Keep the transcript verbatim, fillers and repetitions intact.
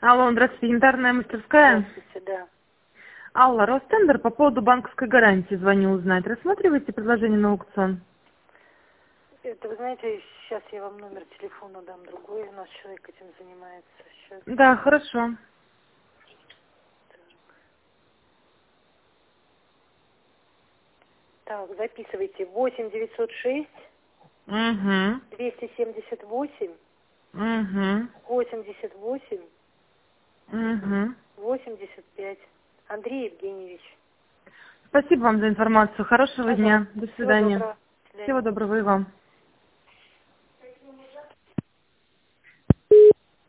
Алло, здравствуйте, янтарная мастерская. Здравствуйте, да. Алла, Ростендер, по поводу банковской гарантии звоню узнать. Рассматриваете предложение на аукцион? Это, вы знаете, сейчас я вам номер телефона дам другой, у нас человек этим занимается. Сейчас. Да, хорошо. Так, записывайте. восемь девятьсот шесть Угу. двести семьдесят восемь Угу. восемьдесят восемь Угу. восемьдесят пять. Андрей Евгеньевич. Спасибо вам за информацию. Хорошего дня. Пожалуйста. До Всего свидания. доброго. До свидания. Всего доброго и вам.